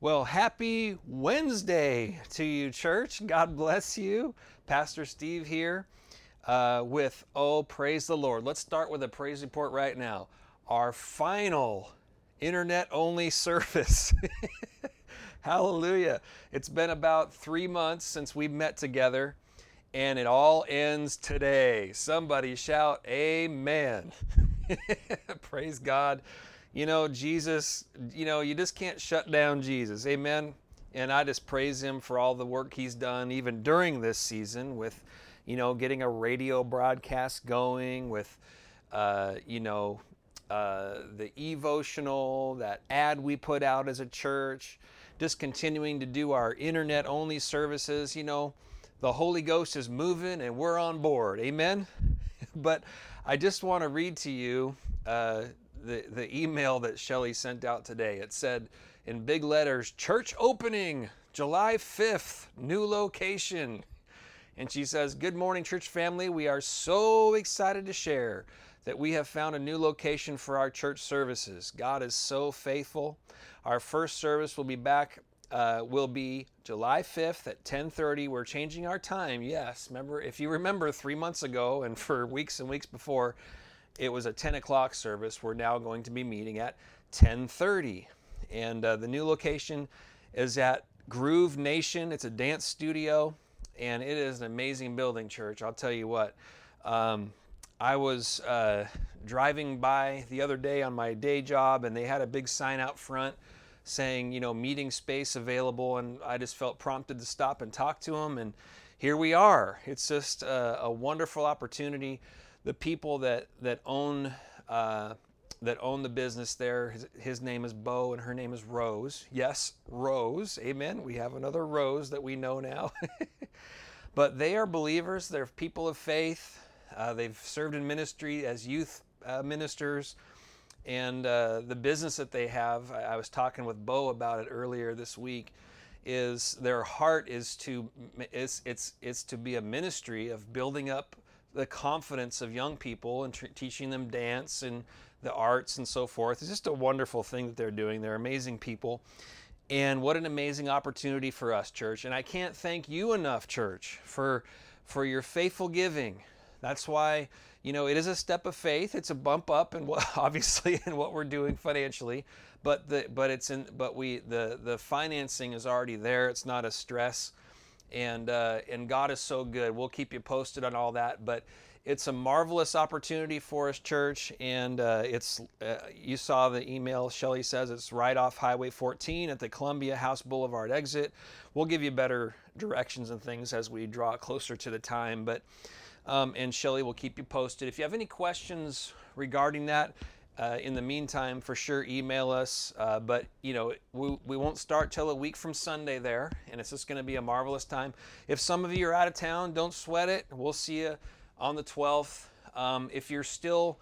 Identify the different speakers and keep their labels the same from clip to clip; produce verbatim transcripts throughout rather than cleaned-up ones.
Speaker 1: Well, happy Wednesday to you, church. God bless you. Pastor Steve here uh, with, oh, praise the Lord. Let's start with a praise report right now. Our final internet-only service. Hallelujah. It's been about three months since we met together, and it all ends today. Somebody shout, amen. Praise God. You know, Jesus, you know, you just can't shut down Jesus. Amen. And I just praise him for all the work he's done, even during this season, with, you know, getting a radio broadcast going, with, uh, you know, uh, the evotional, that ad we put out as a church, just continuing to do our internet only services. You know, the Holy Ghost is moving and we're on board. Amen. But I just want to read to you uh, the, the email that Shelly sent out today. It said in big letters, church opening, July fifth, new location. And she says, good morning, church family. We are so excited to share that we have found a new location for our church services. God is so faithful. Our first service will be back, uh, will be July fifth at ten thirty. We're changing our time. Yes, remember, if you remember three months ago and for weeks and weeks before, it was a ten o'clock service. We're now going to be meeting at ten thirty. And uh, the new location is at Groove Nation. It's a dance studio, and it is an amazing building, church. I'll tell you what. Um, I was uh, driving by the other day on my day job, and they had a big sign out front saying, you know, meeting space available, and I just felt prompted to stop and talk to them, and here we are. It's just a, a wonderful opportunity. The people that that own uh, that own the business there, his, his name is Bo and her name is Rose. Yes, Rose. Amen. We have another Rose that we know now. But they are believers. They're people of faith. Uh, they've served in ministry as youth uh, ministers. And uh, the business that they have, I, I was talking with Bo about it earlier this week, is their heart is to it's it's it's to be a ministry of building up the confidence of young people and tr- teaching them dance and the arts and so forth. It's just a wonderful thing that they're doing. They're amazing people. And what an amazing opportunity for us, church. And I can't thank you enough, church, for for your faithful giving. That's why, you know, it is a step of faith. It's a bump up in what, obviously, in what we're doing financially, but the but it's in but we the the financing is already there. It's not a stress. And uh, and God is so good. We'll keep you posted on all that. But it's a marvelous opportunity for us, church. And uh, it's uh, you saw the email. Shelly says it's right off Highway fourteen at the Columbia House Boulevard exit. We'll give you better directions and things as we draw closer to the time. But um, and Shelly will keep you posted. If you have any questions regarding that, Uh, in the meantime, for sure, email us. Uh, but, you know, we, we won't start till a week from Sunday there, and it's just going to be a marvelous time. If some of you are out of town, don't sweat it. We'll see you on the twelfth. Um, if you're still,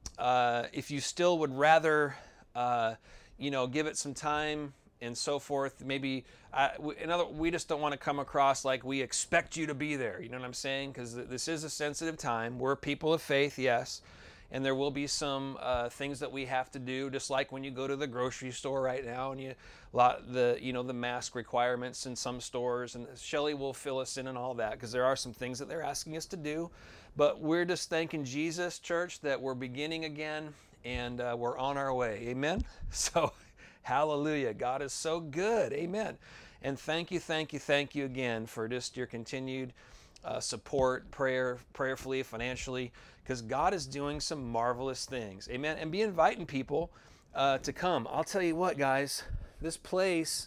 Speaker 1: uh, if you still would rather, uh, you know, give it some time and so forth, maybe, uh, we, another, we just don't want to come across like we expect you to be there. You know what I'm saying? Because this is a sensitive time. We're people of faith, yes. And there will be some uh, things that we have to do, just like when you go to the grocery store right now, and you lot the you know the mask requirements in some stores. And Shelly will fill us in on all that, because there are some things that they're asking us to do. But we're just thanking Jesus, church, that we're beginning again, and uh, we're on our way. Amen. So, hallelujah. God is so good. Amen. And thank you, thank you, thank you again for just your continued Uh, support, prayer, prayerfully, financially, because God is doing some marvelous things. Amen. And be inviting people uh, to come. I'll tell you what, guys, this place,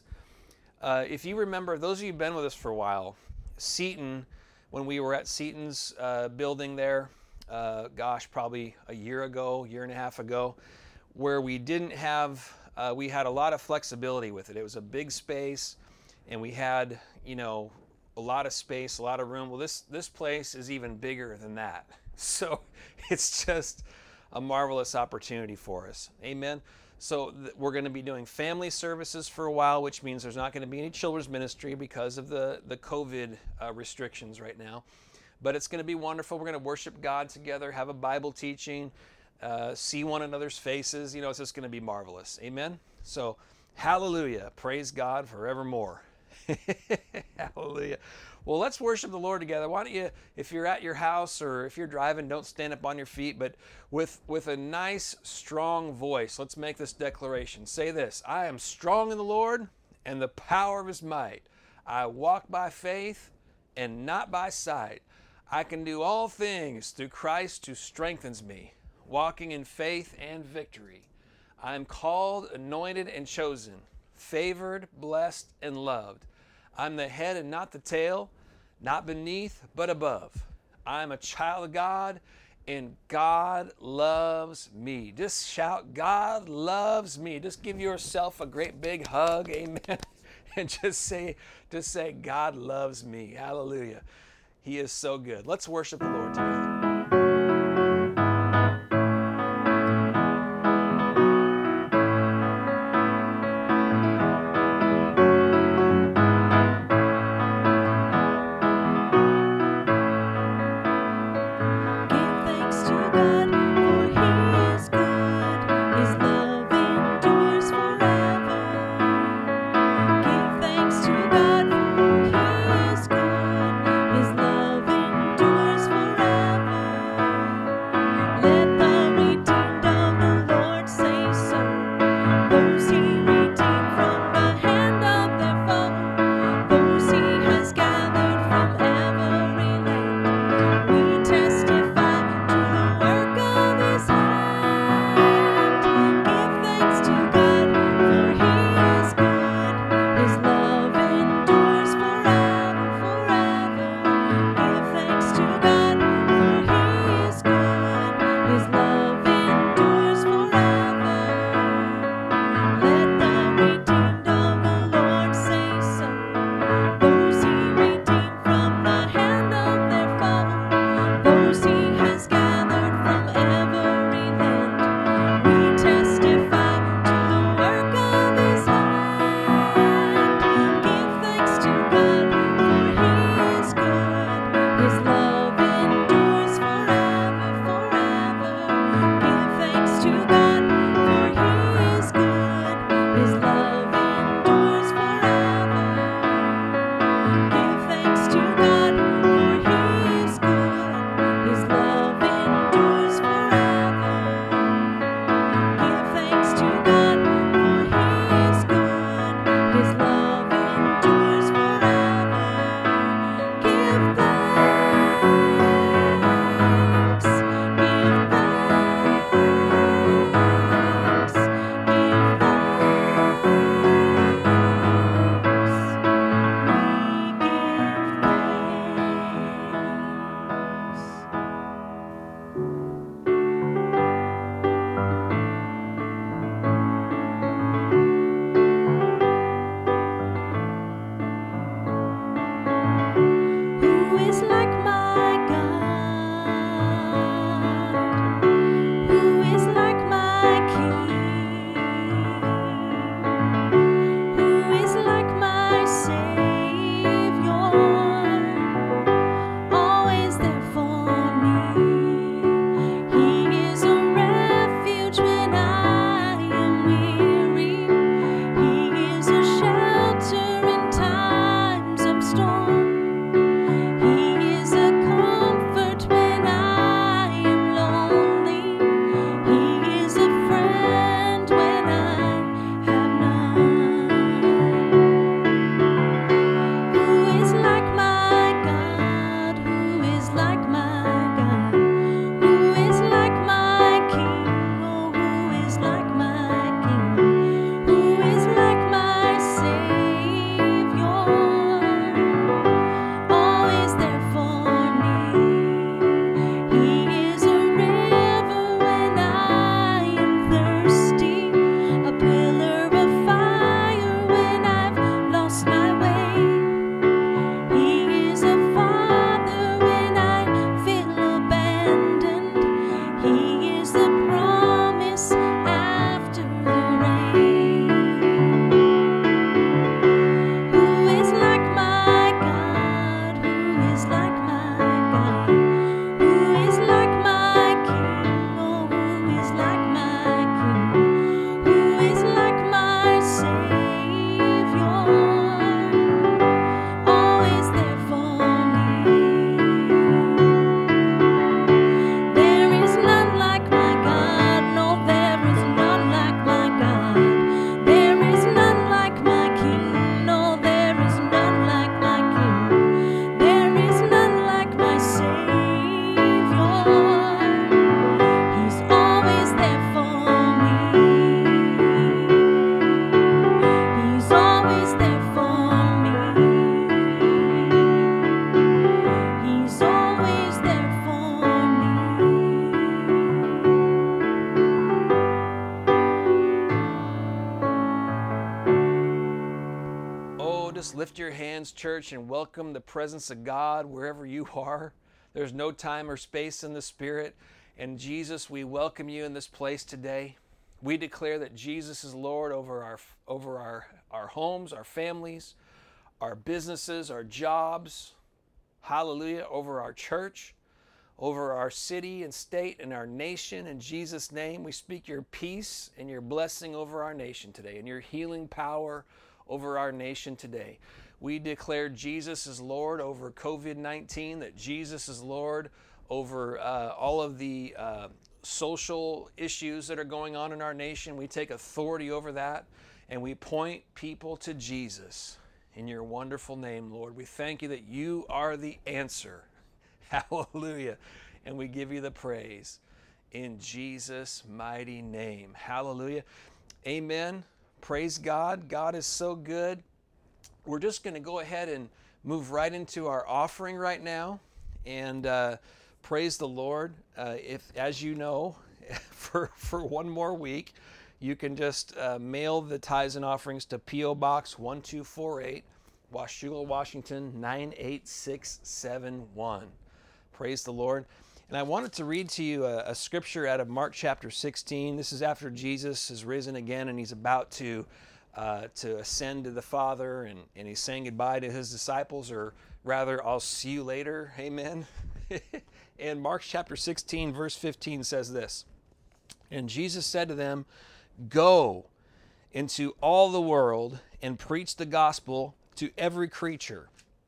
Speaker 1: uh, if you remember, those of you who've been with us for a while, Seton, when we were at Seton's uh, building there, uh, gosh, probably a year ago, year and a half ago, where we didn't have, uh, we had a lot of flexibility with it. It was a big space, and we had, you know, a lot of space, a lot of room. Well, this this place is even bigger than that. So it's just a marvelous opportunity for us. Amen. So th- we're going to be doing family services for a while, which means there's not going to be any children's ministry because of the, the COVID uh, restrictions right now. But it's going to be wonderful. We're going to worship God together, have a Bible teaching, uh, see one another's faces. You know, it's just going to be marvelous. Amen. So Hallelujah. Praise God forevermore. Hallelujah. Well, let's worship the Lord together. Why don't you, if you're at your house or if you're driving, don't stand up on your feet, but with, with a nice, strong voice, let's make this declaration. Say this: I am strong in the Lord and the power of his might. I walk by faith and not by sight. I can do all things through Christ who strengthens me, walking in faith and victory. I am called, anointed, and chosen, favored, blessed, and loved. I'm the head and not the tail, not beneath, but above. I'm a child of God, and God loves me. Just shout, God loves me. Just give yourself a great big hug, amen, and just say, just say, God loves me. Hallelujah. He is so good. Let's worship the Lord together.
Speaker 2: His love endures forever.
Speaker 1: Jesus, lift your hands, church, and welcome the presence of God wherever you are. There's no time or space in the Spirit. And Jesus, we welcome you in this place today. We declare that Jesus is Lord over our over our, our homes, our families, our businesses, our jobs. Hallelujah. Over our church, over our city and state and our nation. In Jesus' name, we speak your peace and your blessing over our nation today and your healing power over our nation today. We declare Jesus is Lord over covid nineteen, that Jesus is Lord over uh, all of the uh, social issues that are going on in our nation. We take authority over that and we point people to Jesus in your wonderful name, Lord. We thank you that you are the answer. Hallelujah. And we give you the praise in Jesus' mighty name. Hallelujah. Amen. Praise God. God is so good. We're just going to go ahead and move right into our offering right now. And uh, praise the Lord. Uh, if, as you know, for, for one more week, you can just uh, mail the tithes and offerings to P O Box one two four eight, Washougal, Washington nine eight six seven one. Praise the Lord. And I wanted to read to you a, a scripture out of Mark chapter sixteen. This is after Jesus is risen again and he's about to uh, to ascend to the Father, and, and he's saying goodbye to his disciples, or rather, I'll see you later. Amen. And Mark chapter sixteen, verse fifteen says this. And Jesus said to them, "Go into all the world and preach the gospel to every creature.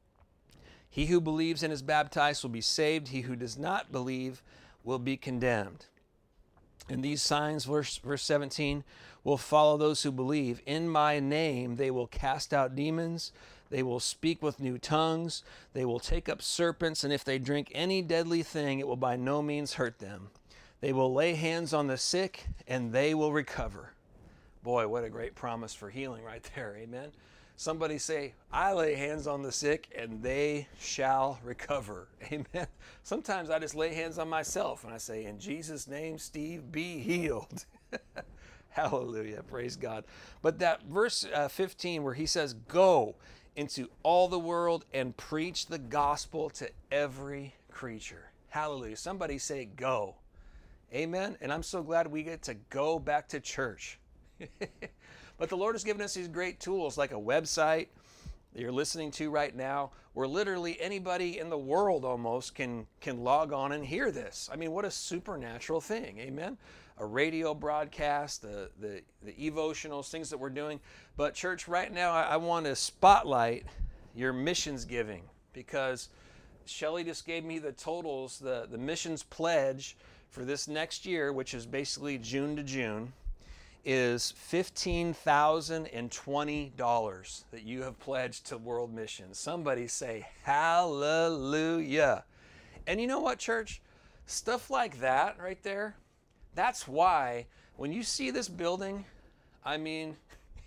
Speaker 1: He who believes and is baptized will be saved. He who does not believe will be condemned. And these signs," verse, verse seventeen, "will follow those who believe. In my name they will cast out demons. They will speak with new tongues. They will take up serpents. And if they drink any deadly thing, it will by no means hurt them. They will lay hands on the sick and they will recover." Boy, what a great promise for healing right there. Amen. Somebody say, "I lay hands on the sick and they shall recover." Amen. Sometimes I just lay hands on myself and I say, "In Jesus' name, Steve, be healed." Hallelujah. Praise God. But that verse uh, fifteen where he says, "Go into all the world and preach the gospel to every creature." Hallelujah. Somebody say, "Go." Amen. And I'm so glad we get to go back to church. But the Lord has given us these great tools like a website that you're listening to right now, where literally anybody in the world almost can, can log on and hear this. I mean, what a supernatural thing. Amen. A radio broadcast, the, the, the evotionals, things that we're doing. But church, right now, I, I want to spotlight your missions giving, because Shelly just gave me the totals, the, the missions pledge for this next year, which is basically June to June, is fifteen thousand twenty dollars that you have pledged to world missions. Somebody say hallelujah. And you know what, church? Stuff like that right there, that's why when you see this building, I mean,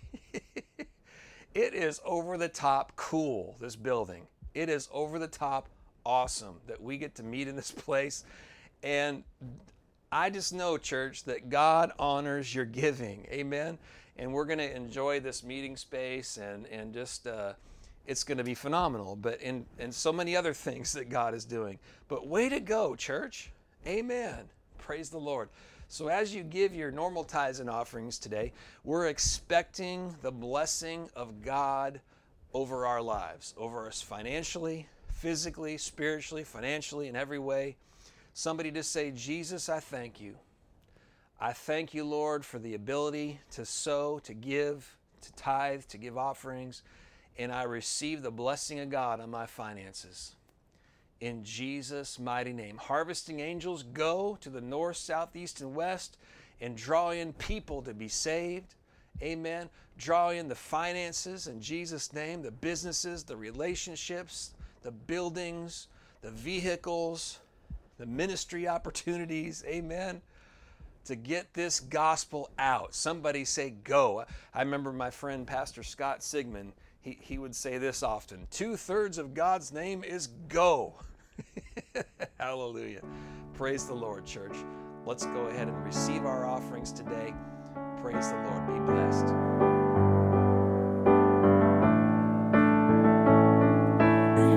Speaker 1: it is over the top cool, this building. It is over the top awesome that we get to meet in this place. And I just know, church, that God honors your giving. Amen. And we're going to enjoy this meeting space, and, and just, uh, it's going to be phenomenal. But in, and so many other things that God is doing. But way to go, church. Amen. Praise the Lord. So as you give your normal tithes and offerings today, we're expecting the blessing of God over our lives, over us financially, physically, spiritually, financially, in every way. Somebody just say, "Jesus, I thank you. I thank you, Lord, for the ability to sow, to give, to tithe, to give offerings, and I receive the blessing of God on my finances. In Jesus' mighty name." Harvesting angels, go to the north, south, east, and west and draw in people to be saved. Amen. Draw in the finances in Jesus' name, the businesses, the relationships, the buildings, the vehicles, the ministry opportunities, amen, to get this gospel out. Somebody say, "Go." I remember my friend Pastor Scott Sigmund, he, he would say this often: two-thirds of God's name is go. Hallelujah. Praise the Lord, church. Let's go ahead and receive our offerings today. Praise the Lord. Be blessed.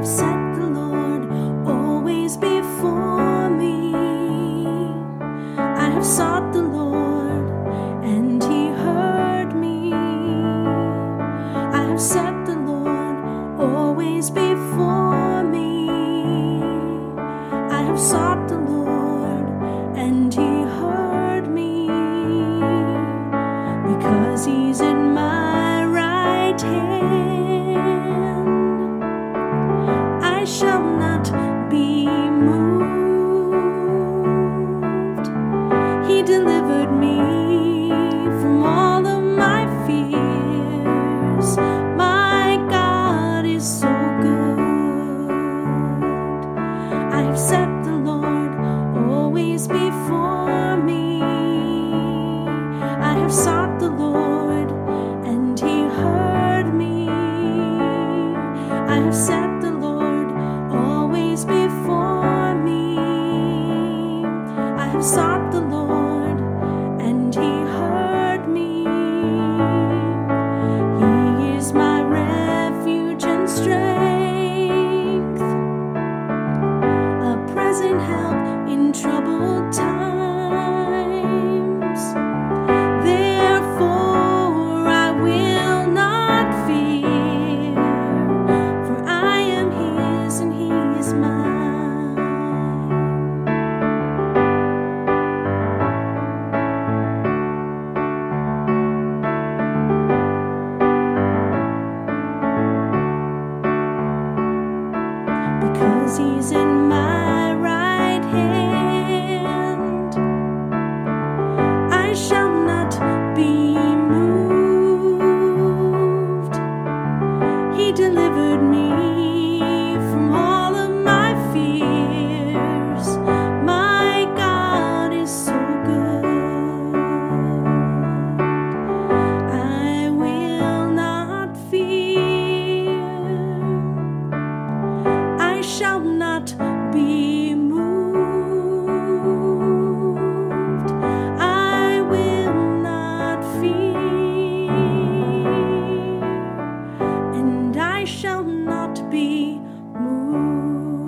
Speaker 2: have set the Lord always before me. I have sought the Lord, and He heard me. I have set the Lord always before me. I have sought the Lord, and He heard me. Because He's in my right hand, I shall not be moved. He delivered me from all of my fears. My God is so good. I have set the Lord always before me. I have sought the Lord, and He heard me. I have set the Lord always before me. I have sought the Lord, and He heard me. He is my refuge and strength, a present help in troubled times. Therefore I will not fear, for I am His and He is mine. Because He's in my right hand, I shall not be moved. He delivered me from all of my fears. My God is so good. I will not fear. I shall not be moved. I will not fear, and I shall not be moved.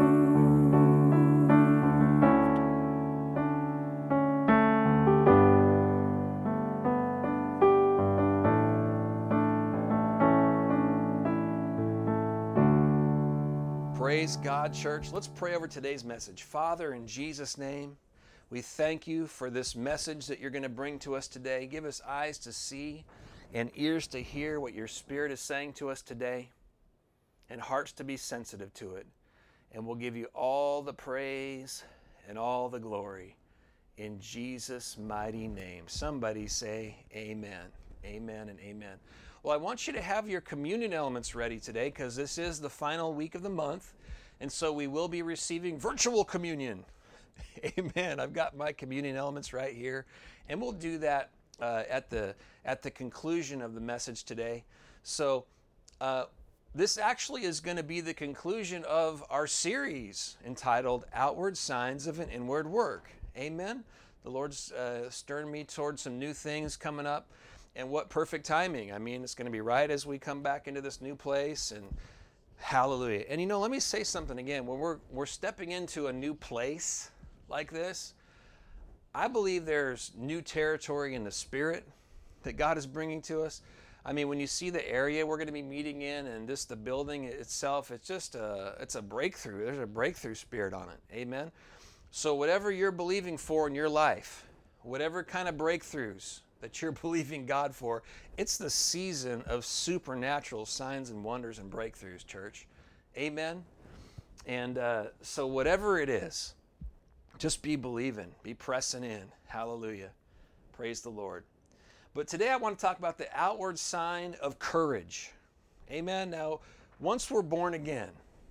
Speaker 1: Praise God, church. Let's pray over today's message. Father, in Jesus' name, we thank you for this message that you're going to bring to us today. Give us eyes to see and ears to hear what your Spirit is saying to us today, and hearts to be sensitive to it. And we'll give you all the praise and all the glory in Jesus' mighty name. Somebody say amen. Amen and amen. Well, I want you to have your communion elements ready today, because this is the final week of the month, and so we will be receiving virtual communion. Amen. I've got my communion elements right here, and we'll do that uh, at the at the conclusion of the message today. So uh, this actually is going to be the conclusion of our series entitled Outward Signs of an Inward Work. Amen. The Lord's uh, stirring me towards some new things coming up, and what perfect timing. I mean, it's going to be right as we come back into this new place, and hallelujah. And you know, let me say something again. When we're we're stepping into a new place like this, I believe there's new territory in the Spirit that God is bringing to us. I mean, when you see the area we're going to be meeting in, and just the building itself, it's just a it's a breakthrough. There's a breakthrough spirit on it. Amen. So whatever you're believing for in your life, whatever kind of breakthroughs that you're believing God for, it's the season of supernatural signs and wonders and breakthroughs, church. Amen. And uh, so whatever it is, just be believing, be pressing in. Hallelujah. Praise the Lord. But today I want to talk about the outward sign of courage. Amen. Now, once we're born again,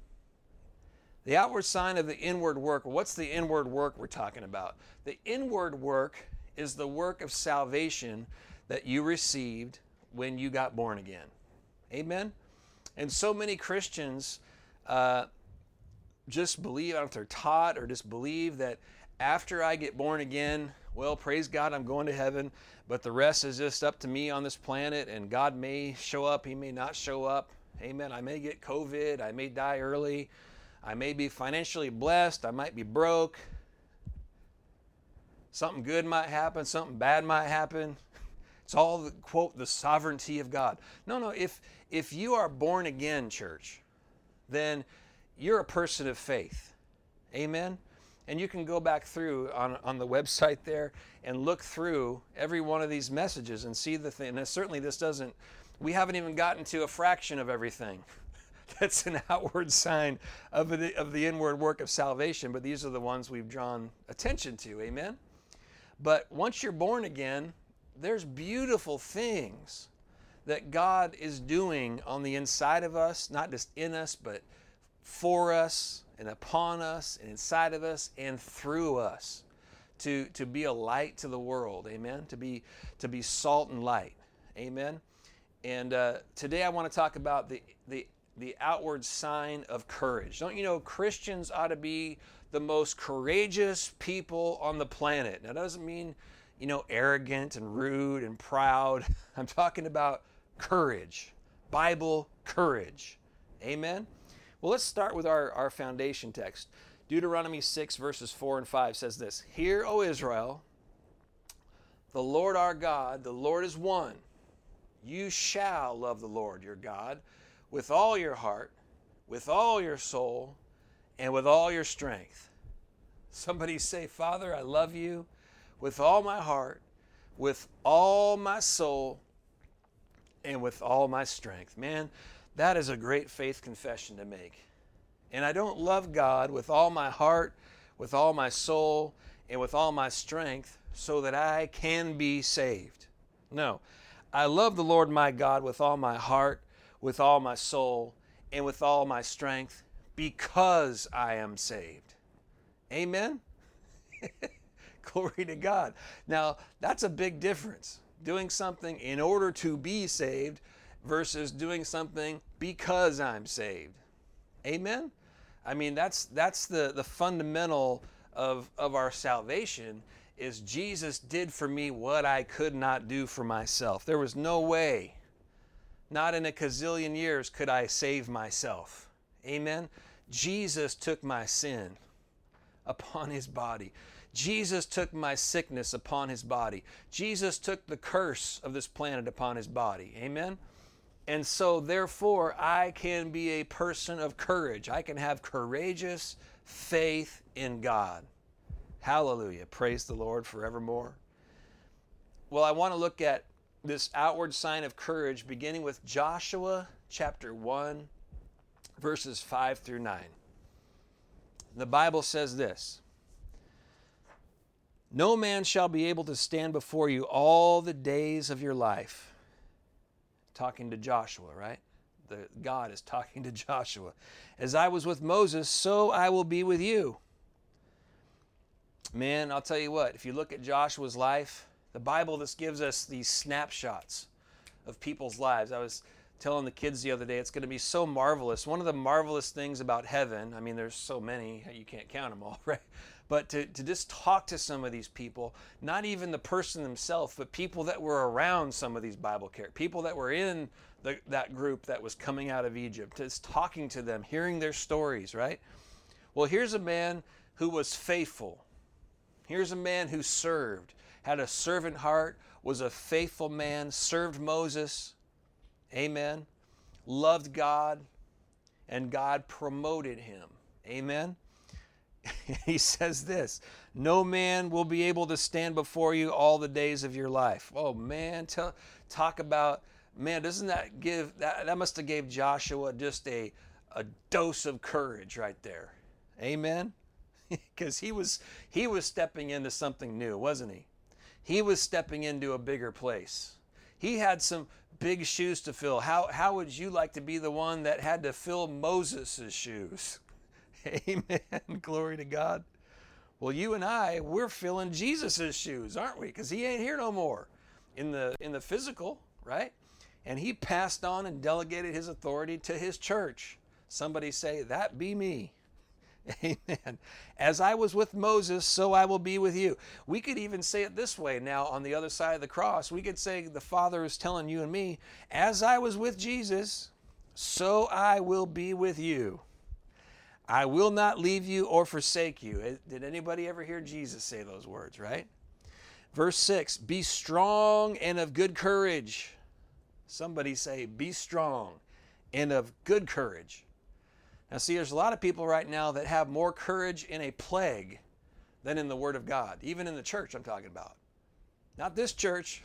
Speaker 1: the outward sign of the inward work, what's the inward work we're talking about? The inward work is the work of salvation that you received when you got born again. Amen? And so many Christians uh, just believe, I don't know if they're taught or just believe that after I get born again, well, praise God, I'm going to heaven, but the rest is just up to me on this planet, and God may show up, He may not show up. Amen. I may get COVID. I may die early. I may be financially blessed. I might be broke. Something good might happen. Something bad might happen. It's all, the, quote, the sovereignty of God. No, no. If, if you are born again, church, then you're a person of faith. Amen. And you can go back through on, on the website there and look through every one of these messages and see the thing. And certainly this doesn't, we haven't even gotten to a fraction of everything. That's an outward sign of the, of the inward work of salvation, but these are the ones we've drawn attention to. Amen? But once you're born again, there's beautiful things that God is doing on the inside of us, not just in us, but for us and upon us and inside of us and through us to, to be a light to the world. Amen? To be, to be salt and light. Amen? And uh, today I want to talk about the, the, the outward sign of courage. Don't you know Christians ought to be the most courageous people on the planet? Now, that doesn't mean, you know, arrogant and rude and proud. I'm talking about courage, Bible courage. Amen? Well, let's start with our, our foundation text. Deuteronomy six, verses four and five says this: Hear, O Israel, the Lord our God, the Lord is one. You shall love the Lord your God with all your heart, with all your soul, and with all your strength. Somebody say, Father, I love you with all my heart, with all my soul, and with all my strength. Man, that is a great faith confession to make. And I don't love God with all my heart, with all my soul, and with all my strength so that I can be saved. No, I love the Lord my God with all my heart, with all my soul, and with all my strength because I am saved. Amen? Glory to God. Now, that's a big difference. Doing something in order to be saved versus doing something because I'm saved. Amen? I mean, that's that's the, the fundamental of, of our salvation is Jesus did for me what I could not do for myself. There was no way, not in a gazillion years, could I save myself. Amen? Jesus took my sin upon his body. Jesus took my sickness upon his body. Jesus took the curse of this planet upon his body. Amen? And so, therefore, I can be a person of courage. I can have courageous faith in God. Hallelujah. Praise the Lord forevermore. Well, I want to look at this outward sign of courage beginning with Joshua chapter one, verses five through nine. The Bible says this: No man shall be able to stand before you all the days of your life. Talking to Joshua, right? The, God is talking to Joshua. As I was with Moses, so I will be with you. Man, I'll tell you what, if you look at Joshua's life, the Bible just gives us these snapshots of people's lives. I was telling the kids the other day, it's going to be so marvelous. One of the marvelous things about heaven, I mean, there's so many, you can't count them all, right? But to, to just talk to some of these people, not even the person themselves, but people that were around some of these Bible characters, people that were in the, that group that was coming out of Egypt, just talking to them, hearing their stories, right? Well, here's a man who was faithful. Here's a man who served, had a servant heart, was a faithful man, served Moses, amen, loved God, and God promoted him, amen. He says this: no man will be able to stand before you all the days of your life. Oh man, tell, talk about, man, doesn't that give, that, that must have gave Joshua just a, a dose of courage right there. Amen? Because he was, he was stepping into something new, wasn't he? He was stepping into a bigger place. He had some big shoes to fill. How, how would you like to be the one that had to fill Moses' shoes? Amen. Glory to God. Well, you and I, we're filling Jesus' shoes, aren't we? Because he ain't here no more in the in the physical, right? And he passed on and delegated his authority to his church. Somebody say, that be me. Amen. As I was with Moses, so I will be with you. We could even say it this way now on the other side of the cross. We could say the Father is telling you and me, as I was with Jesus, so I will be with you. I will not leave you or forsake you. Did anybody ever hear Jesus say those words, right? Verse six, be strong and of good courage. Somebody say, be strong and of good courage. Now see, there's a lot of people right now that have more courage in a plague than in the Word of God. Even in the church I'm talking about. Not this church.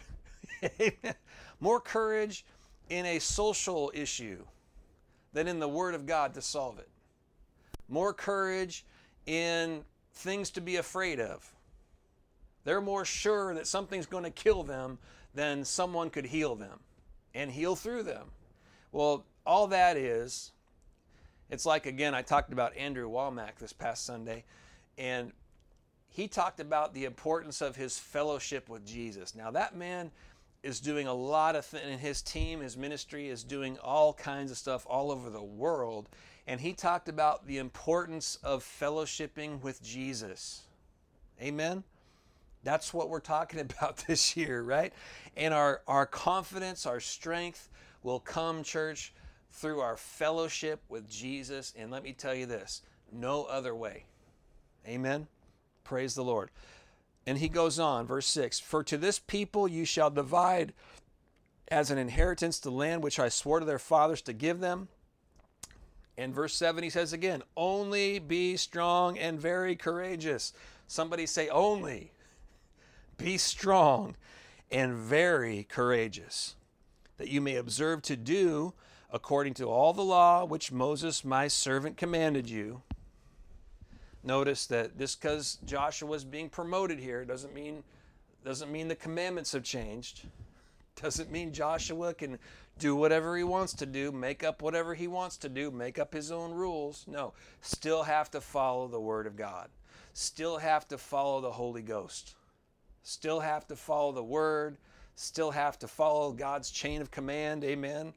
Speaker 1: More courage in a social issue than in the Word of God to solve it. More courage in things to be afraid of. They're more sure that something's going to kill them than someone could heal them and heal through them. Well, all that is, it's like, again, I talked about Andrew Womack this past Sunday, and he talked about the importance of his fellowship with Jesus. Now, that man is doing a lot of things, and his team, his ministry is doing all kinds of stuff all over the world. And he talked about the importance of fellowshipping with Jesus. Amen? That's what we're talking about this year, right? And our, our confidence, our strength will come, church, through our fellowship with Jesus. And let me tell you this, no other way. Amen? Praise the Lord. And he goes on, verse six, for to this people you shall divide as an inheritance the land which I swore to their fathers to give them. And verse seven, he says again, only be strong and very courageous. Somebody say, only be strong and very courageous, that you may observe to do according to all the law which Moses my servant commanded you. Notice that just because Joshua is being promoted here doesn't mean, doesn't mean the commandments have changed. Doesn't mean Joshua can do whatever he wants to do, make up whatever he wants to do, make up his own rules. No, still have to follow the Word of God. Still have to follow the Holy Ghost. Still have to follow the Word. Still have to follow God's chain of command. Amen.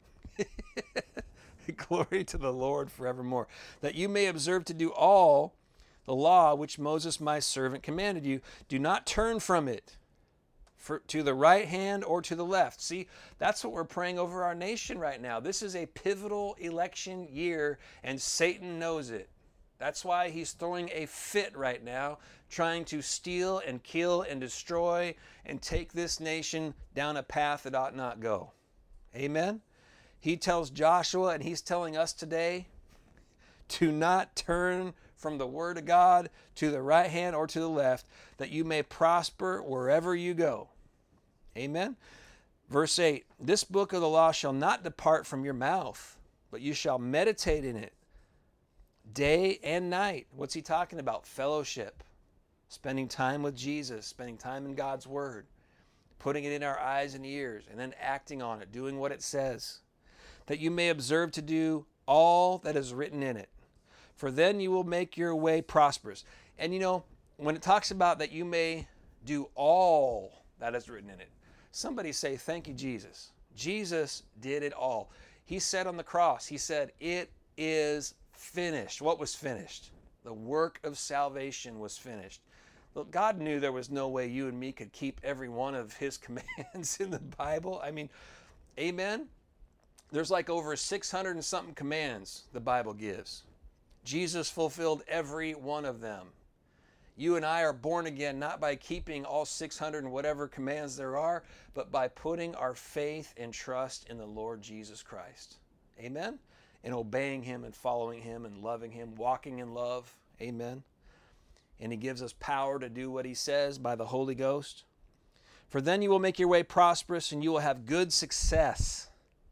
Speaker 1: Glory to the Lord forevermore. That you may observe to do all the law which Moses my servant commanded you. Do not turn from it for, to the right hand or to the left. See, that's what we're praying over our nation right now. This is a pivotal election year, and Satan knows it. That's why he's throwing a fit right now, trying to steal and kill and destroy and take this nation down a path that ought not go. Amen? He tells Joshua, and he's telling us today, to not turn from the Word of God to the right hand or to the left, that you may prosper wherever you go. Amen? Verse eight, this book of the law shall not depart from your mouth, but you shall meditate in it day and night. What's he talking about? Fellowship. Spending time with Jesus, spending time in God's Word, putting it in our eyes and ears, and then acting on it, doing what it says, that you may observe to do all that is written in it. For then you will make your way prosperous. And you know, when it talks about that you may do all that is written in it, somebody say, thank you, Jesus. Jesus did it all. He said on the cross, he said, it is finished. What was finished? The work of salvation was finished. Look, God knew there was no way you and me could keep every one of his commands in the Bible. I mean, amen? There's like over six hundred and something commands the Bible gives. Jesus fulfilled every one of them. You and I are born again not by keeping all six hundred and whatever commands there are, but by putting our faith and trust in the Lord Jesus Christ. Amen? And obeying him and following him and loving him, walking in love. Amen? And he gives us power to do what he says by the Holy Ghost. For then you will make your way prosperous and you will have good success.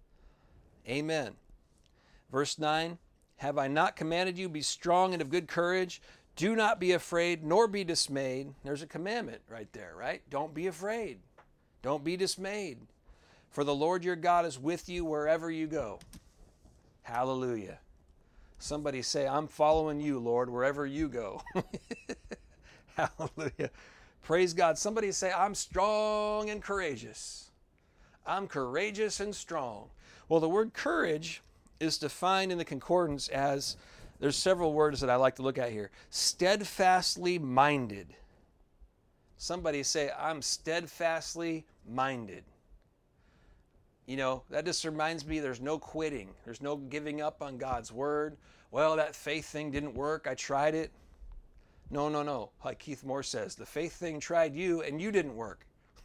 Speaker 1: Amen. Verse nine, have I not commanded you, be strong and of good courage? Do not be afraid, nor be dismayed. There's a commandment right there, right? Don't be afraid. Don't be dismayed. For the Lord your God is with you wherever you go. Hallelujah. Somebody say, I'm following you, Lord, wherever you go. Hallelujah. Praise God. Somebody say, I'm strong and courageous. I'm courageous and strong. Well, the word courage is defined in the concordance as, there's several words that I like to look at here. Steadfastly minded. Somebody say, I'm steadfastly minded. You know, that just reminds me there's no quitting. There's no giving up on God's word. Well, that faith thing didn't work. I tried it. No, no, no. Like Keith Moore says, the faith thing tried you and you didn't work.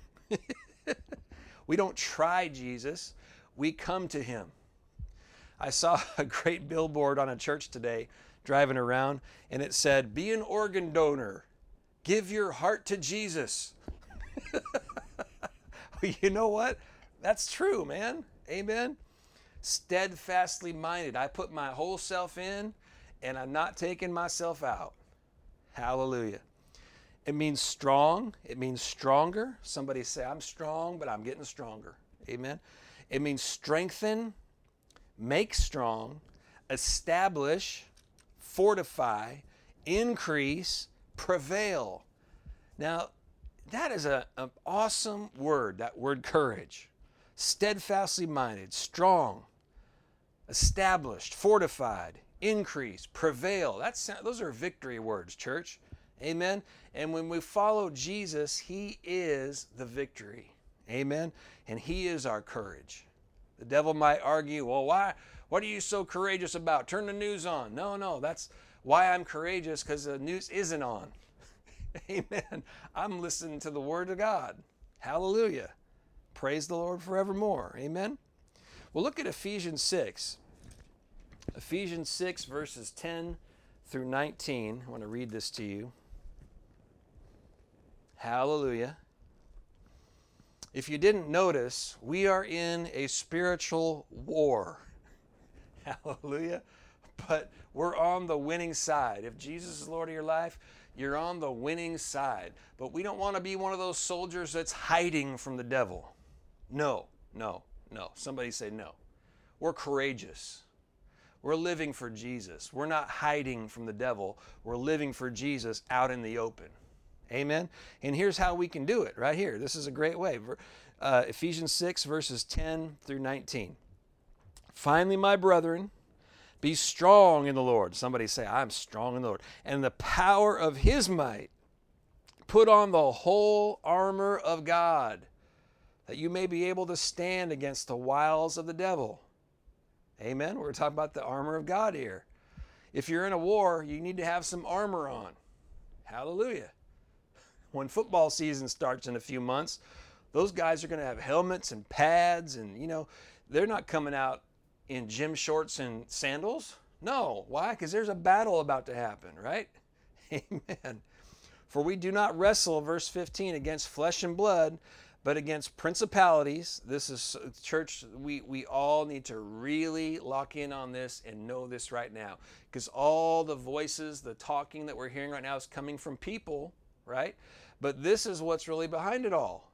Speaker 1: We don't try Jesus. We come to him. I saw a great billboard on a church today driving around, and it said, be an organ donor. Give your heart to Jesus. You know what? That's true, man. Amen. Steadfastly minded. I put my whole self in, and I'm not taking myself out. Hallelujah. It means strong. It means stronger. Somebody say, I'm strong, but I'm getting stronger. Amen. It means strengthen, make strong, establish, fortify, increase, prevail. Now, that is a, an awesome word, that word courage. Steadfastly minded, strong, established, fortified, increase, prevail. That's, those are victory words, church. Amen. And when we follow Jesus, he is the victory. Amen. And he is our courage. The devil might argue, well, why, what are you so courageous about? Turn the news on. No, no, that's why I'm courageous, because the news isn't on. Amen. I'm listening to the word of God. Hallelujah. Praise the Lord forevermore. Amen. Well, look at Ephesians six. Ephesians six, verses ten through nineteen. I want to read this to you. Hallelujah. If you didn't notice, we are in a spiritual war. Hallelujah. But we're on the winning side. If Jesus is Lord of your life, you're on the winning side. But we don't want to be one of those soldiers that's hiding from the devil. No, no, no. Somebody say no. We're courageous. We're living for Jesus. We're not hiding from the devil. We're living for Jesus out in the open. Amen. And here's how we can do it right here. This is a great way. Uh, Ephesians six, verses ten through nineteen. Finally, my brethren, be strong in the Lord. Somebody say, I'm strong in the Lord. And the power of his might, put on the whole armor of God, that you may be able to stand against the wiles of the devil. Amen. We're talking about the armor of God here. If you're in a war, you need to have some armor on. Hallelujah. When football season starts in a few months, those guys are going to have helmets and pads, and, you know, they're not coming out in gym shorts and sandals. No. Why? Because there's a battle about to happen, right? Amen. For we do not wrestle, verse fifteen, against flesh and blood, but against principalities. This is, church, we, we all need to really lock in on this and know this right now. Because all the voices, the talking that we're hearing right now is coming from people, right? But this is what's really behind it all,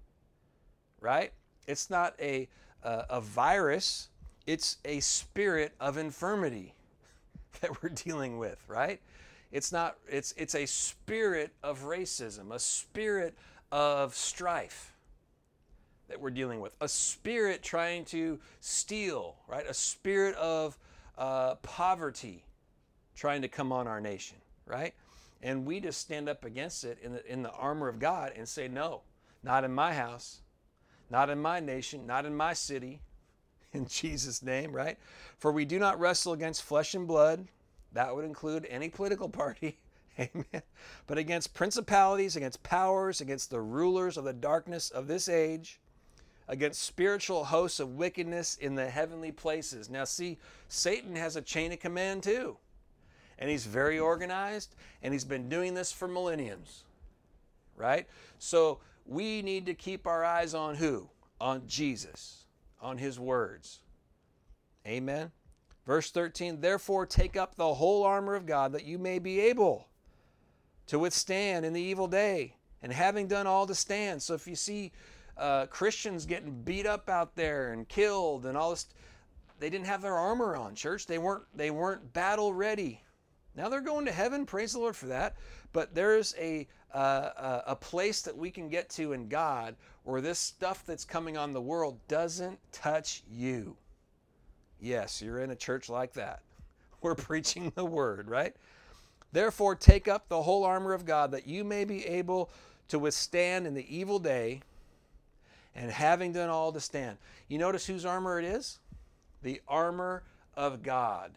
Speaker 1: right? It's not a, a, a virus. It's a spirit of infirmity that we're dealing with, right? It's not, it's, it's a spirit of racism, a spirit of strife that we're dealing with, a spirit trying to steal, right? A spirit of uh, poverty trying to come on our nation, right? And we just stand up against it in the, in the armor of God and say, no, not in my house, not in my nation, not in my city, in Jesus' name, right? For we do not wrestle against flesh and blood. That would include any political party, amen. But against principalities, against powers, against the rulers of the darkness of this age, against spiritual hosts of wickedness in the heavenly places. Now see, Satan has a chain of command too. And he's very organized, and he's been doing this for millenniums, right? So we need to keep our eyes on who? On Jesus, on his words. Amen. Verse thirteen, therefore take up the whole armor of God, that you may be able to withstand in the evil day, and having done all to stand. So if you see uh, Christians getting beat up out there and killed and all this, they didn't have their armor on, church. They weren't, they weren't battle ready. Now they're going to heaven, praise the Lord for that. But there's a, uh, a place that we can get to in God where this stuff that's coming on the world doesn't touch you. Yes, you're in a church like that. We're preaching the word, right? Therefore, take up the whole armor of God, that you may be able to withstand in the evil day, And having done all to stand. You notice whose armor it is? The armor of God.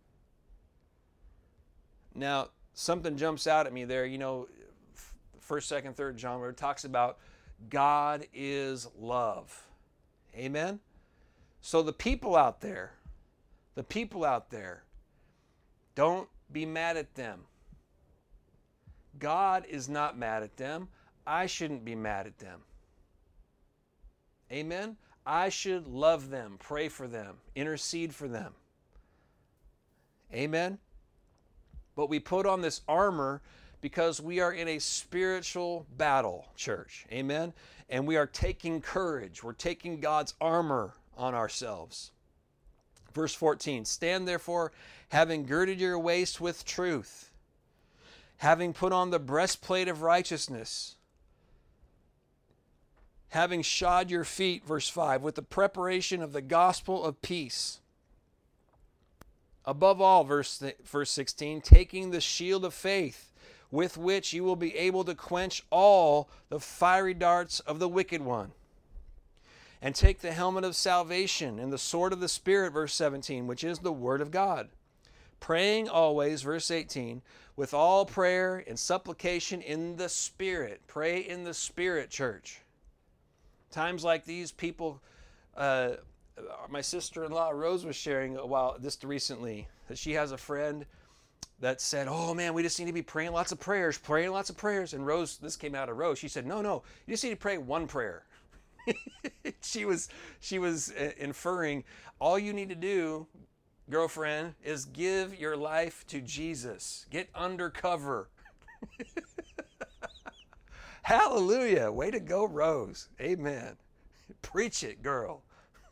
Speaker 1: Now, something jumps out at me there. You know, first, second, third John, where it talks about God is love. Amen? So the people out there, the people out there, don't be mad at them. God is not mad at them. I shouldn't be mad at them. Amen? I should love them, pray for them, intercede for them. Amen? But we put on this armor because we are in a spiritual battle, church. Amen? And we are taking courage. We're taking God's armor on ourselves. Verse fourteen, stand therefore, having girded your waist with truth, having put on the breastplate of righteousness, having shod your feet, verse five, with the preparation of the gospel of peace. Above all, verse, verse sixteen, taking the shield of faith, with which you will be able to quench all the fiery darts of the wicked one. And take the helmet of salvation and the sword of the Spirit, verse seventeen, which is the word of God. Praying always, verse eighteen, with all prayer and supplication in the Spirit. Pray in the Spirit, church. Times like these, people, uh, my sister-in-law Rose was sharing a while, just recently, that she has a friend that said, oh man, we just need to be praying lots of prayers, praying lots of prayers. And Rose, this came out of Rose, she said, no, no, you just need to pray one prayer. she was she was inferring, all you need to do, girlfriend, is give your life to Jesus. Get undercover. Hallelujah. Way to go, Rose. Amen. Preach it, girl.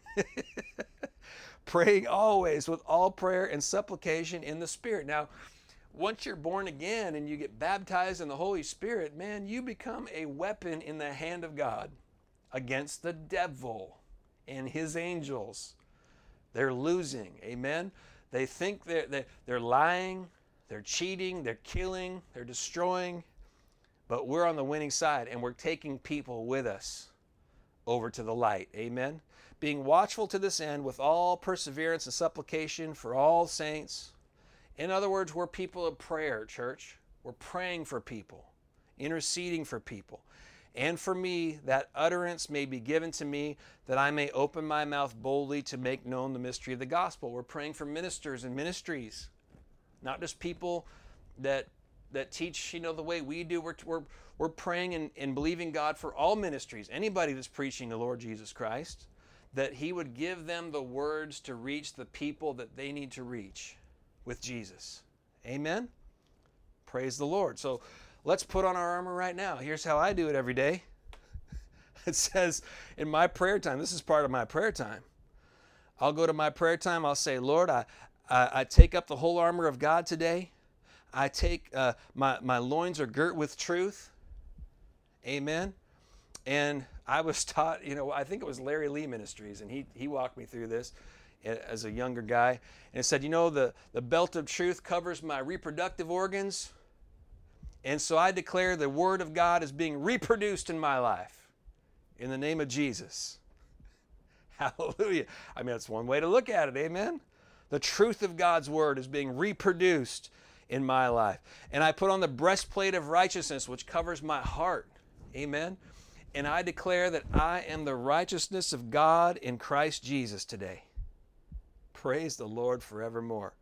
Speaker 1: Praying always with all prayer and supplication in the Spirit. Now, once you're born again and you get baptized in the Holy Spirit, man, you become a weapon in the hand of God against the devil and his angels. They're losing. Amen? They think they're, they're, they're lying, they're cheating, they're killing, they're destroying. But we're on the winning side, and we're taking people with us over to the light. Amen? Being watchful to this end with all perseverance and supplication for all saints. In other words, we're people of prayer, church. We're praying for people, interceding for people. And for me, that utterance may be given to me, that I may open my mouth boldly to make known the mystery of the gospel. We're praying for ministers and ministries, not just people that that teach, you know, the way we do. We're, we're, we're praying and, and believing God for all ministries, anybody that's preaching the Lord Jesus Christ, that He would give them the words to reach the people that they need to reach with Jesus. Amen? Praise the Lord. So let's put on our armor right now. Here's how I do it every day. It says in my prayer time, this is part of my prayer time. I'll go to my prayer time. I'll say, Lord, I, I, I take up the whole armor of God today. I take, uh, my, my loins are girt with truth. Amen. And I was taught, you know, I think it was Larry Lee Ministries, and he, he walked me through this as a younger guy. And it said, you know, the, the belt of truth covers my reproductive organs. And so I declare the Word of God is being reproduced in my life in the name of Jesus. Hallelujah. I mean, that's one way to look at it. Amen. The truth of God's Word is being reproduced in my life. And I put on the breastplate of righteousness, which covers my heart. Amen. And I declare that I am the righteousness of God in Christ Jesus today. Praise the Lord forevermore.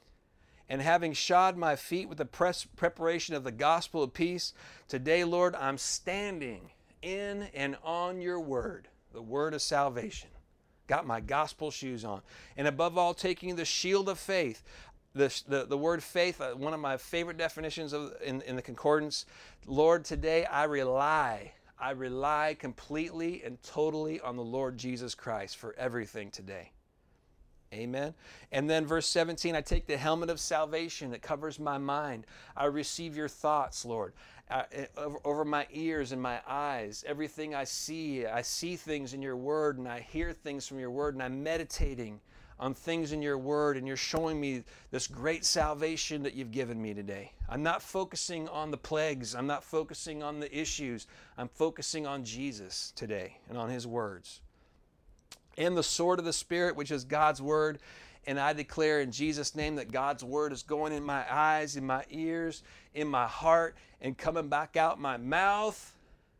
Speaker 1: And having shod my feet with the pres- preparation of the gospel of peace, today, Lord, I'm standing in and on your word, the word of salvation. Got my gospel shoes on. And above all, taking the shield of faith. The, the, the word faith, uh, one of my favorite definitions of in, in the concordance. Lord, today I rely, I rely completely and totally on the Lord Jesus Christ for everything today. Amen. And then verse seventeen, I take the helmet of salvation that covers my mind. I receive your thoughts, Lord, uh, over, over my ears and my eyes. Everything I see, I see things in your word, and I hear things from your word, and I'm meditating on things in your word, and you're showing me this great salvation that you've given me today. I'm not focusing on the plagues. I'm not focusing on the issues. I'm focusing on Jesus today and on his words. And the sword of the Spirit, which is God's word. And I declare in Jesus' name that God's word is going in my eyes, in my ears, in my heart, and coming back out my mouth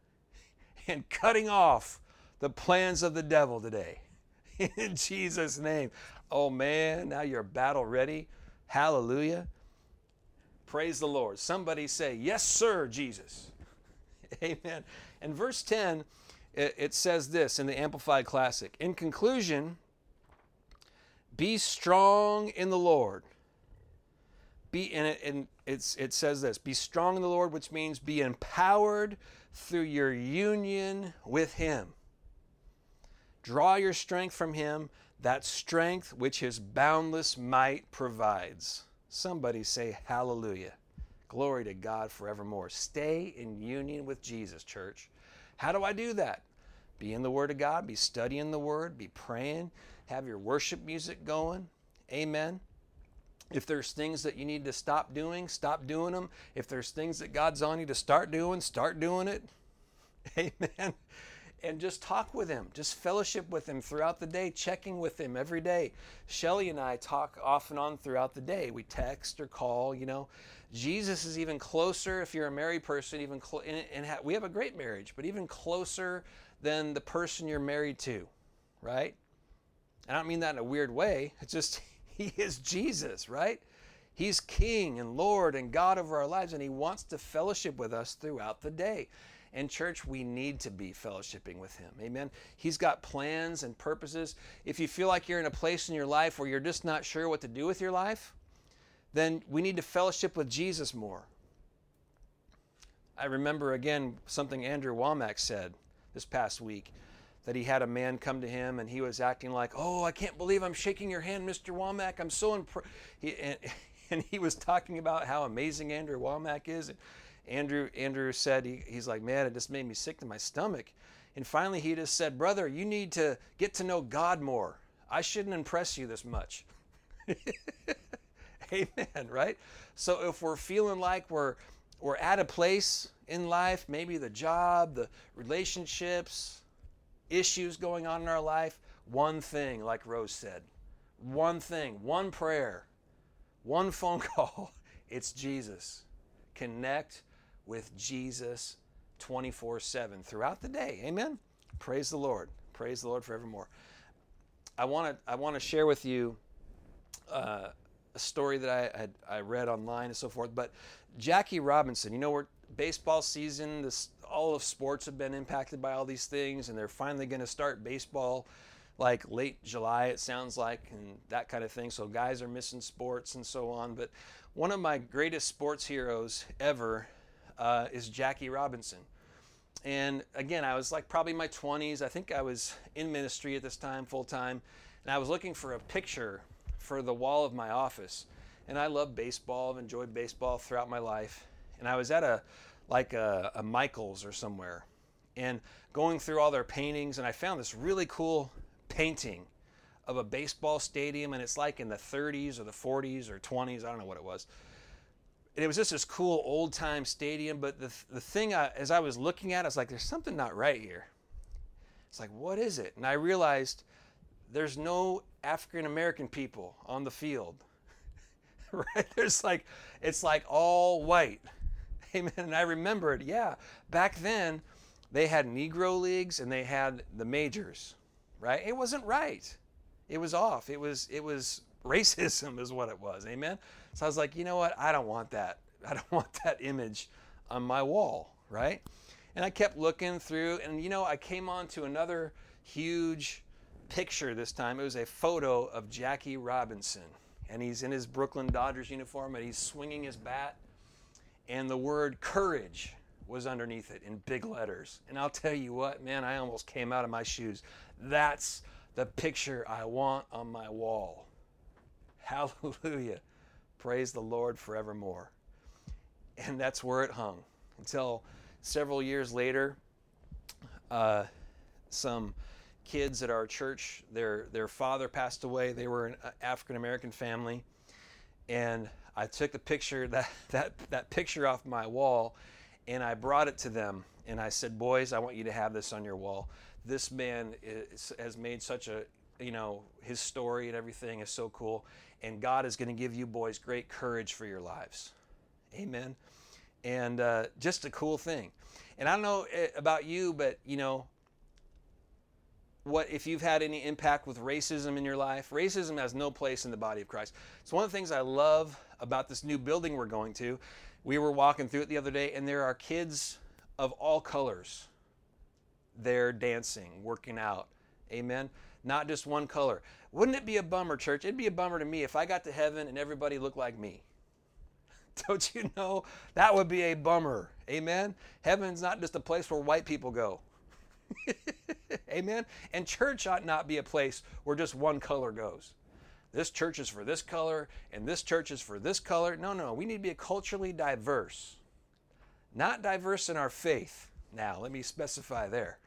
Speaker 1: and cutting off the plans of the devil today. In Jesus' name. Oh man, now you're battle ready. Hallelujah. Praise the Lord. Somebody say, yes, sir, Jesus. Amen. And verse ten, it, it says this in the Amplified Classic. In conclusion, be strong in the Lord. Be in it, and it's it says this, be strong in the Lord, which means be empowered through your union with him. Draw your strength from him, that strength which his boundless might provides. Somebody say hallelujah. Glory to God forevermore. Stay in union with Jesus, church. How do I do that? Be in the Word of God, be studying the Word, be praying, have your worship music going. Amen. If there's things that you need to stop doing, stop doing them. If there's things that God's on you to start doing, start doing it. Amen. And just talk with him. Just fellowship with him throughout the day, checking with him every day. Shelly and I talk off and on throughout the day. We text or call, you know. Jesus is even closer if you're a married person, even clo- and, and ha- we have a great marriage, but even closer than the person you're married to, right? I don't mean that in a weird way. It's just, he is Jesus, right? He's King and Lord and God over our lives, and he wants to fellowship with us throughout the day. And church, we need to be fellowshipping with him. Amen. He's got plans and purposes. If you feel like you're in a place in your life where you're just not sure what to do with your life, then we need to fellowship with Jesus more. I remember again something Andrew Womack said this past week, that he had a man come to him and he was acting like, oh, I can't believe I'm shaking your hand, Mister Womack. I'm so impressed. And, and he was talking about how amazing Andrew Womack is. And Andrew Andrew said, he, he's like, man, it just made me sick to my stomach. And finally he just said, brother, you need to get to know God more. I shouldn't impress you this much. Amen, right? So if we're feeling like we're we're at a place in life, maybe the job, the relationships, issues going on in our life, one thing, like Rose said, one thing, one prayer, one phone call, it's Jesus. Connect with Jesus twenty-four seven throughout the day. Amen? Praise the Lord. Praise the Lord forevermore. I want to I want to share with you uh, a story that I, had, I read online and so forth. But Jackie Robinson, you know, we're baseball season, this all of sports have been impacted by all these things, and they're finally going to start baseball like late July, it sounds like, and that kind of thing. So guys are missing sports and so on. But one of my greatest sports heroes ever uh, is Jackie Robinson. And again, I was like probably in my twenties. I think I was in ministry at this time, full time. And I was looking for a picture for the wall of my office. And I love baseball. I've enjoyed baseball throughout my life. And I was at a like a, a Michaels or somewhere and going through all their paintings. And I found this really cool painting of a baseball stadium. And it's like in the thirties or the forties or twenties. I don't know what it was. And it was just this cool old time stadium. But the, the thing, I, as I was looking at it, I was like, there's something not right here. It's like, what is it? And I realized there's no African American people on the field. Right? There's like, it's like all white. Amen. And I remembered, yeah, back then they had Negro leagues and they had the majors, right? It wasn't right. It was off. It was, it was racism is what it was. Amen. So I was like, you know what? I don't want that. I don't want that image on my wall, right? And I kept looking through, and you know, I came on to another huge picture this time. It was a photo of Jackie Robinson, and he's in his Brooklyn Dodgers uniform, and he's swinging his bat, and the word courage was underneath it in big letters. And I'll tell you what, man, I almost came out of my shoes. That's the picture I want on my wall. Hallelujah. Praise the Lord forevermore. And that's where it hung until several years later, uh, some kids at our church. Their their father passed away. They were an African American family, and I took the picture that that that picture off my wall, and I brought it to them, and I said, "Boys, I want you to have this on your wall. This man is, has made such a, you know, his story and everything is so cool, and God is going to give you boys great courage for your lives." Amen. And uh, just a cool thing. And I don't know about you, but you know, what if you've had any impact with racism in your life? Racism has no place in the body of Christ. It's one of the things I love about this new building we're going to. We were walking through it the other day, and there are kids of all colors there dancing, working out. Amen. Not just one color. Wouldn't it be a bummer, church? It'd be a bummer to me if I got to heaven and everybody looked like me. Don't you know? That would be a bummer. Amen? Heaven's not just a place where white people go. Amen? And church ought not be a place where just one color goes. This church is for this color, and this church is for this color. No, no. We need to be culturally diverse. Not diverse in our faith. Now, let me specify there.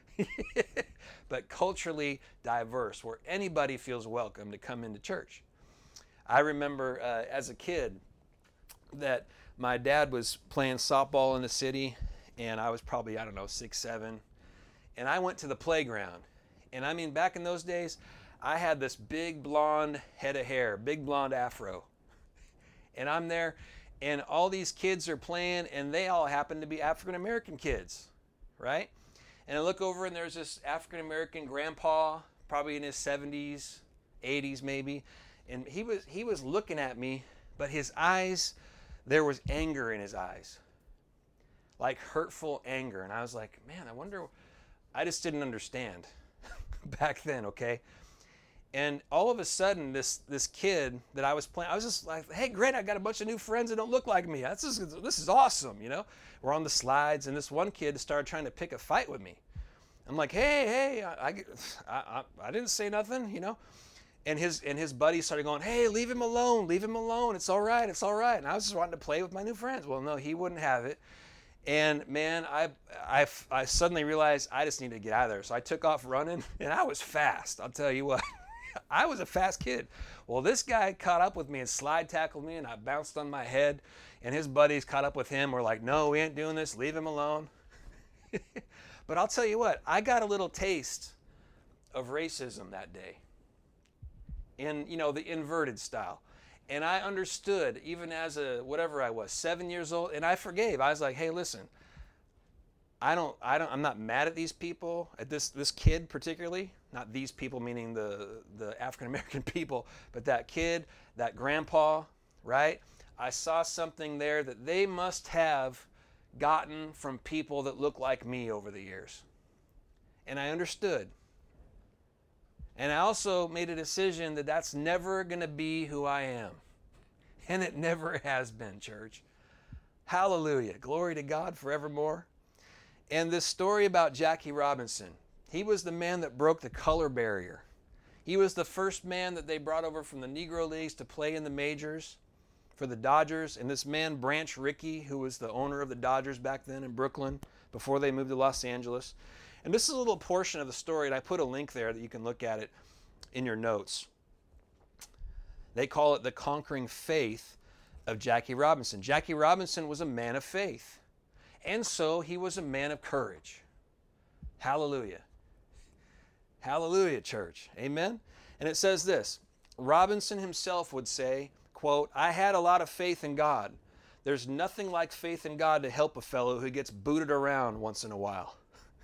Speaker 1: But culturally diverse, where anybody feels welcome to come into church. I remember uh, as a kid, that my dad was playing softball in the city, and I was probably, I don't know, six, seven, and I went to the playground. And I mean, back in those days, I had this big blonde head of hair, big blonde afro. And I'm there, and all these kids are playing, and they all happen to be African American kids, right? And I look over, and there's this African American grandpa, probably in his seventies, eighties maybe, and he was he was looking at me, but his eyes, there was anger in his eyes, like hurtful anger. And I was like, man, I wonder, I just didn't understand back then, okay? And all of a sudden, this this kid that I was playing, I was just like, hey, great, I got a bunch of new friends that don't look like me. This is, this is awesome, you know? We're on the slides, and this one kid started trying to pick a fight with me. I'm like, hey, hey, I, I, I, I didn't say nothing, you know? And his and his buddies started going, hey, leave him alone, leave him alone. It's all right, it's all right. And I was just wanting to play with my new friends. Well, no, he wouldn't have it. And man, I, I, I suddenly realized I just needed to get out of there. So I took off running, and I was fast. I'll tell you what, I was a fast kid. Well, this guy caught up with me and slide tackled me, and I bounced on my head. And his buddies caught up with him. We're like, no, we ain't doing this. Leave him alone. But I'll tell you what, I got a little taste of racism that day. In, you know, the inverted style. And I understood, even as a, whatever I was, seven years old, and I forgave. I was like, hey, listen, I don't, I don't, I'm not mad at these people, at this, this kid particularly, not these people meaning the, the African-American people, but that kid, that grandpa, right? I saw something there that they must have gotten from people that look like me over the years. And I understood. And I also made a decision that that's never going to be who I am. And it never has been, church. Hallelujah. Glory to God forevermore. And this story about Jackie Robinson, he was the man that broke the color barrier. He was the first man that they brought over from the Negro Leagues to play in the majors for the Dodgers. And this man, Branch Rickey, who was the owner of the Dodgers back then in Brooklyn before they moved to Los Angeles. And this is a little portion of the story, and I put a link there that you can look at it in your notes. They call it the conquering faith of Jackie Robinson. Jackie Robinson was a man of faith, and so he was a man of courage. Hallelujah. Hallelujah, church. Amen? And it says this, Robinson himself would say, quote, I had a lot of faith in God. There's nothing like faith in God to help a fellow who gets booted around once in a while.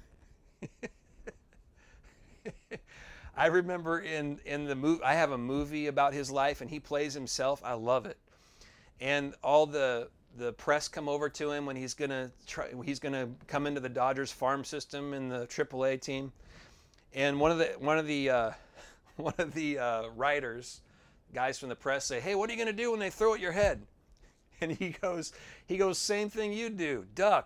Speaker 1: I remember in, in the movie, I have a movie about his life, and he plays himself. I love it. And all the the press come over to him when he's gonna try, he's gonna come into the Dodgers farm system in the triple A team. And one of the one of the uh, one of the uh, writers, guys from the press, say, "Hey, what are you gonna do when they throw at your head?" And he goes, he goes, "Same thing you do, duck."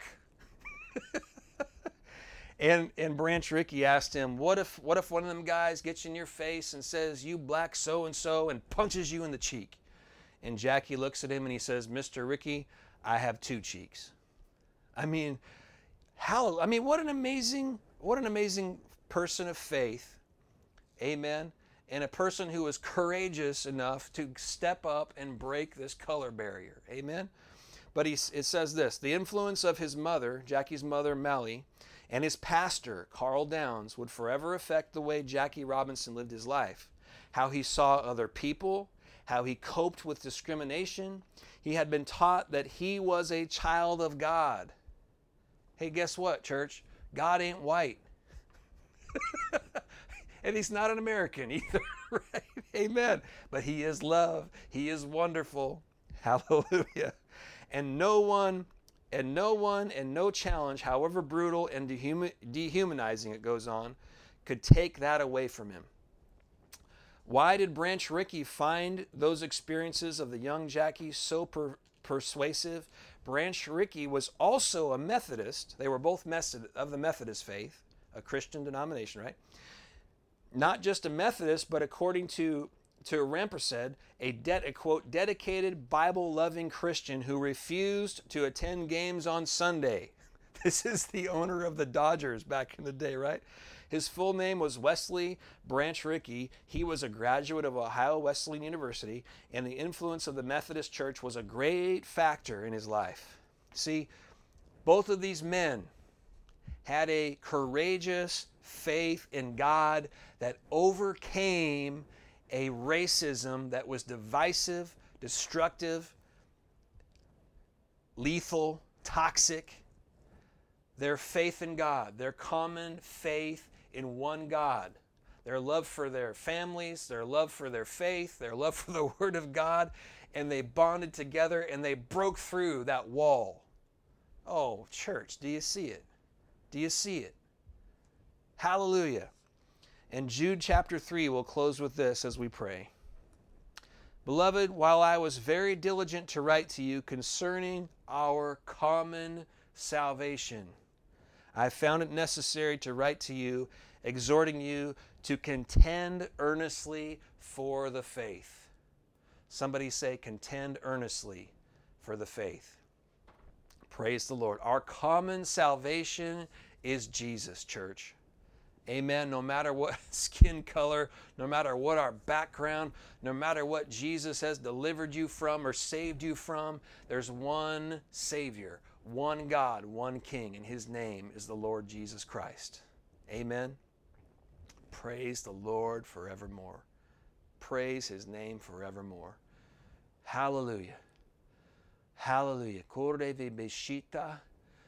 Speaker 1: And and Branch Rickey asked him, what if what if one of them guys gets in your face and says, you black so-and-so, and punches you in the cheek? And Jackie looks at him and he says, Mister Rickey, I have two cheeks. I mean, how, I mean, what an amazing, what an amazing person of faith, amen, and a person who was courageous enough to step up and break this color barrier, amen. But he, it says this, the influence of his mother, Jackie's mother, Mally, and his pastor, Carl Downs, would forever affect the way Jackie Robinson lived his life, how he saw other people, how he coped with discrimination. He had been taught that he was a child of God. Hey, guess what, church? God ain't white. And he's not an American either, right? Amen. But he is love. He is wonderful. Hallelujah. And no one, and no one, and no challenge, however brutal and dehuman, dehumanizing it goes on, could take that away from him. Why did Branch Rickey find those experiences of the young Jackie so per, persuasive? Branch Rickey was also a Methodist. They were both of the Methodist faith, a Christian denomination, right? Not just a Methodist, but according to, to Rampersad, a, de- a quote, dedicated Bible-loving Christian who refused to attend games on Sunday. This is the owner of the Dodgers back in the day, right? His full name was Wesley Branch Rickey. He was a graduate of Ohio Wesleyan University, and the influence of the Methodist Church was a great factor in his life. See, both of these men had a courageous faith in God that overcame a racism that was divisive, destructive, lethal, toxic. Their faith in God, their common faith in one God, their love for their families, their love for their faith, their love for the Word of God, and they bonded together and they broke through that wall. Oh, church, do you see it? Do you see it? Hallelujah. And Jude chapter three, we'll close with this as we pray. Beloved, while I was very diligent to write to you concerning our common salvation, I found it necessary to write to you, exhorting you to contend earnestly for the faith. Somebody say, contend earnestly for the faith. Praise the Lord. Our common salvation is Jesus, church. Amen. No matter what skin color, no matter what our background, no matter what Jesus has delivered you from or saved you from, there's one Savior, one God, one King, and His name is the Lord Jesus Christ. Amen. Praise the Lord forevermore. Praise His name forevermore. Hallelujah. Hallelujah. Koreve beshita.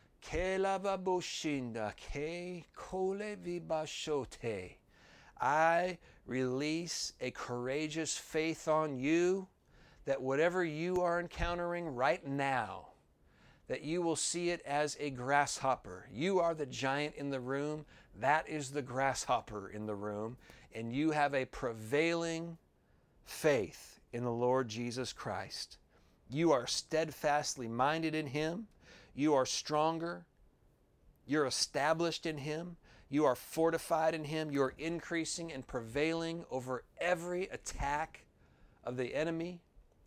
Speaker 1: I release a courageous faith on you that whatever you are encountering right now, that you will see it as a grasshopper. You are the giant in the room. That is the grasshopper in the room. And you have a prevailing faith in the Lord Jesus Christ. You are steadfastly minded in Him. You are stronger. You're established in Him. You are fortified in Him. You are increasing and prevailing over every attack of the enemy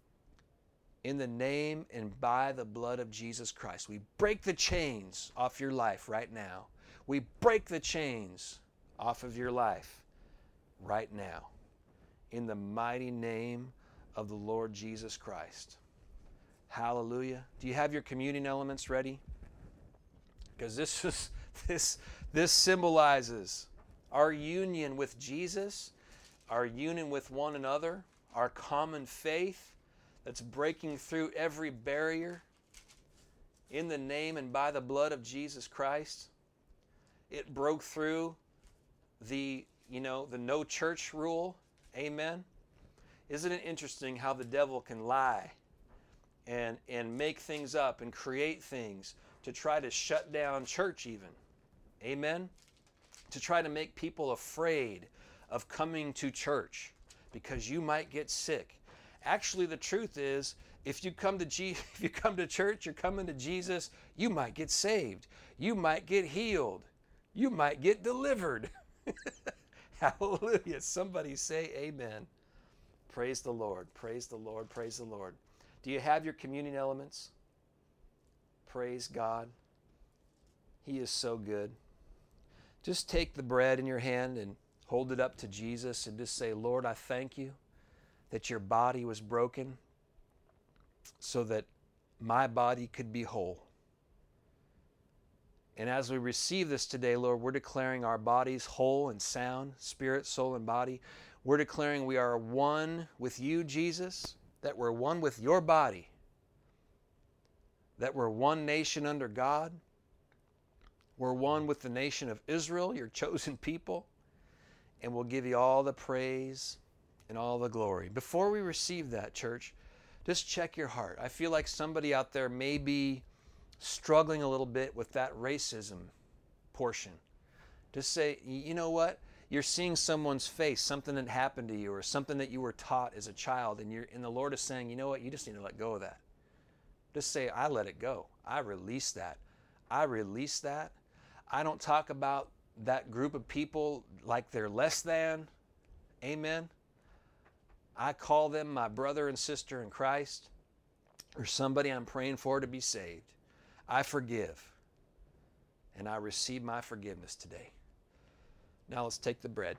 Speaker 1: in the name and by the blood of Jesus Christ. We break the chains off your life right now. We break the chains off of your life right now in the mighty name of the Lord Jesus Christ. Hallelujah. Do you have your communion elements ready? Because this is this this symbolizes our union with Jesus, our union with one another, our common faith that's breaking through every barrier in the name and by the blood of Jesus Christ. It broke through the, you know, the no church rule. Amen. Isn't it interesting how the devil can lie and and make things up and create things to try to shut down church even? Amen? To try to make people afraid of coming to church because you might get sick. Actually, the truth is, if you come to G- if you come to church, you're coming to Jesus, you might get saved. You might get healed. You might get delivered. Hallelujah. Somebody say amen. Praise the Lord. Praise the Lord. Praise the Lord. Do you have your communion elements? Praise God. He is so good. just take the bread in your hand and hold it up to Jesus and just say, Lord, I thank you that your body was broken so that my body could be whole. And as we receive this today, Lord, we're declaring our bodies whole and sound, spirit, soul, and body. We're declaring we are one with you, Jesus, that we're one with your body, that we're one nation under God. We're one with the nation of Israel, your chosen people, and we'll give you all the praise and all the glory. Before we receive that, church, just check your heart. I feel like somebody out there may be struggling a little bit with that racism portion. Just say, you know what? You're seeing someone's face, something that happened to you or something that you were taught as a child, and you're and the Lord is saying, you know what? You just need to let go of that. Just say, I let it go. I release that. I release that. I don't talk about that group of people like they're less than. Amen. I call them my brother and sister in Christ, or somebody I'm praying for to be saved. I forgive, and I receive my forgiveness today. Now let's take the bread.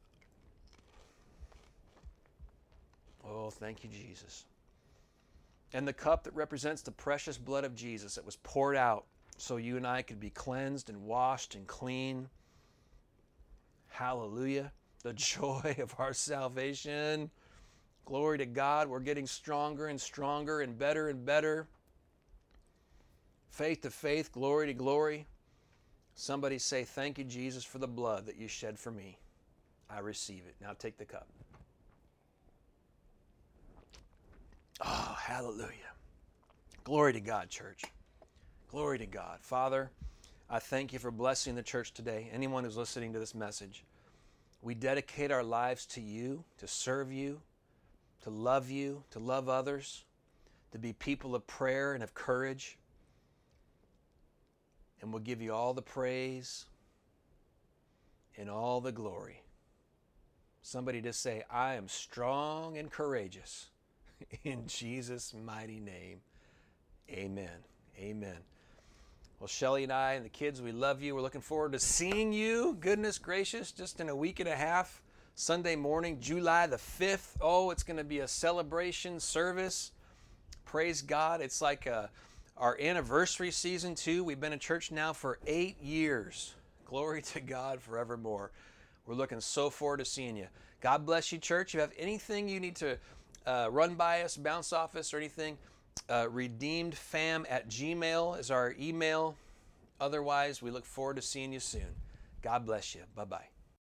Speaker 1: Oh, thank you, Jesus. And the cup that represents the precious blood of Jesus that was poured out so you and I could be cleansed and washed and clean. Hallelujah. The joy of our salvation. Glory to God. We're getting stronger and stronger and better and better. Faith to faith, glory to glory. Somebody say, thank you, Jesus, for the blood that you shed for me. I receive it. Now take the cup. Oh, hallelujah. Glory to God, church. Glory to God. Father, I thank you for blessing the church today. Anyone who's listening to this message, we dedicate our lives to you, to serve you, to love you, to love others, to be people of prayer and of courage. And we'll give you all the praise and all the glory. Somebody just say, I am strong and courageous. In Jesus' mighty name, amen. Amen. Well, Shelly and I and the kids, we love you. We're looking forward to seeing you, goodness gracious, just in a week and a half, Sunday morning, July the fifth. Oh, it's going to be a celebration service. Praise God. It's like a our anniversary season too. We've been in church now for eight years. Glory to God forevermore. We're looking so forward to seeing you. God bless you, church. If you have anything you need to uh, run by us, bounce off us, or anything, uh, redeemedfam at gmail is our email. Otherwise, we look forward to seeing you soon. God bless you. Bye-bye.